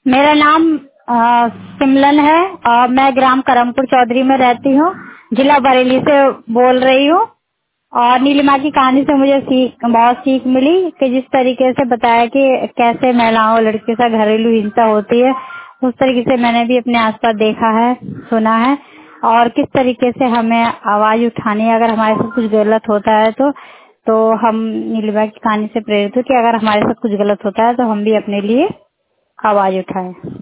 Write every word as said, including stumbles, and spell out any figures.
मेरा नाम अ, सिमलन है और मैं ग्राम करमपुर चौधरी में रहती हूँ। जिला बरेली से बोल रही हूँ। और नीलिमा की कहानी से मुझे सीख बहुत सीख मिली कि जिस तरीके से बताया कि कैसे महिलाओं और लड़कियों से घरेलू हिंसा होती है, उस तरीके से मैंने भी अपने आसपास देखा है, सुना है। और किस तरीके से हमें आवाज उठानी है अगर हमारे साथ कुछ गलत होता है तो तो हम नीलिमा की कहानी से प्रेरित हुए कि अगर हमारे साथ कुछ गलत होता है तो हम भी अपने लिए आवाज उठाएं।